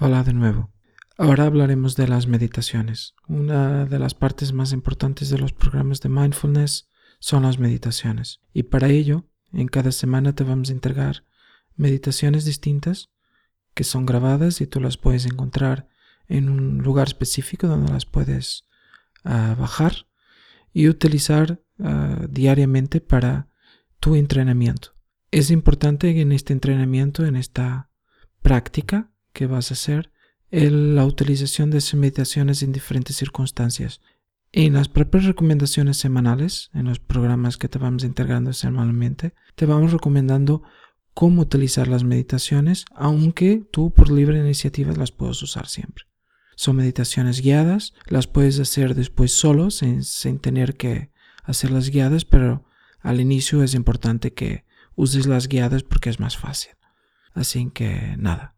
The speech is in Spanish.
Hola de nuevo. Ahora hablaremos de las meditaciones. Una de las partes más importantes de los programas de mindfulness son las meditaciones. Y para ello, en cada semana te vamos a entregar meditaciones distintas que son grabadas y tú las puedes encontrar en un lugar específico donde las puedes bajar y utilizar diariamente para tu entrenamiento. Es importante que en este entrenamiento, en esta práctica que vas a hacer, la utilización de esas meditaciones en diferentes circunstancias. En las propias recomendaciones semanales, en los programas que te vamos integrando semanalmente, te vamos recomendando cómo utilizar las meditaciones, aunque tú por libre iniciativa las puedes usar siempre. Son meditaciones guiadas, las puedes hacer después solo, sin tener que hacerlas guiadas, pero al inicio es importante que uses las guiadas porque es más fácil. Así que nada,